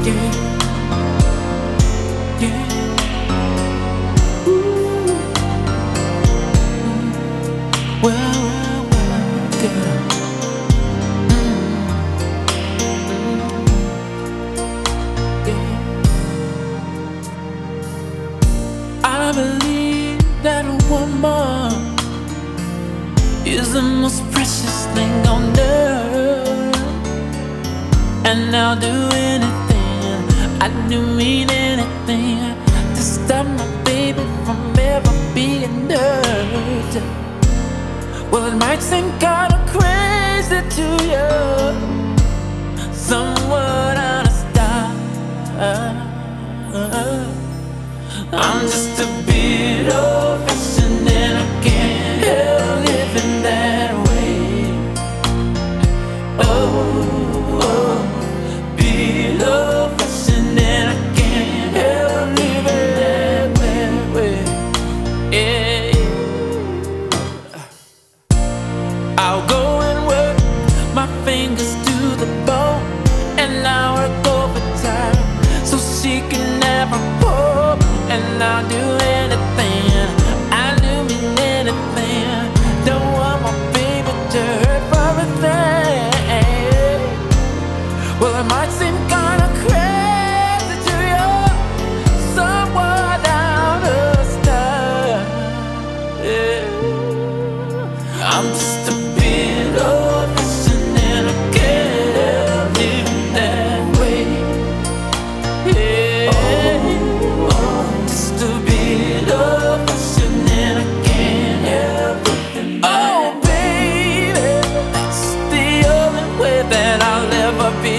yeah, yeah. Ooh, well, girl. Yeah. I believe that a woman is the most precious thing on earth, and I'll do anything, I do mean anything, to stop my baby from ever being hurt. Well, it might seem kinda crazy to you, somewhat understand. I'm just a bit old-fashioned and I can't help living that way. Oh, bit old-fashioned and I can't help living that way. Yeah. I'll go and work my fingers to the bone, and I'll work overtime so she can never hope. And I'll do anything, I do mean anything. Don't want my baby to hurt for a thing. Well, it might seem kinda crazy to you, somewhat out of style. Yeah. I'm just a bit old-fashioned and I can't help living that way. Yeah. Just a bit old-fashioned and I can't help living that way. Oh, baby, that's the only way that I'll ever be.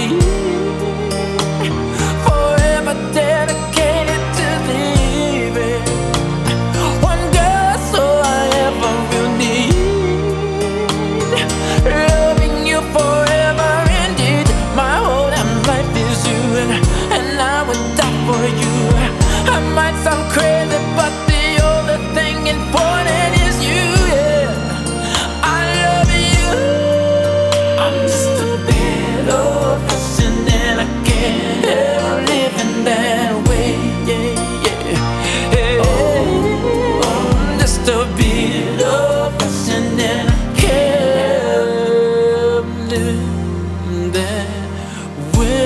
Forever dedicated to leaving one girl, so I ever will need. Loving you forever indeed. My whole damn life is you, and I would die for you. I might sound crazy, but the only thing important is you, yeah. I love you. I'm just a bit old-fashioned and I can't help living that way, yeah, yeah. I'm just a bit old-fashioned and I can't help living that way.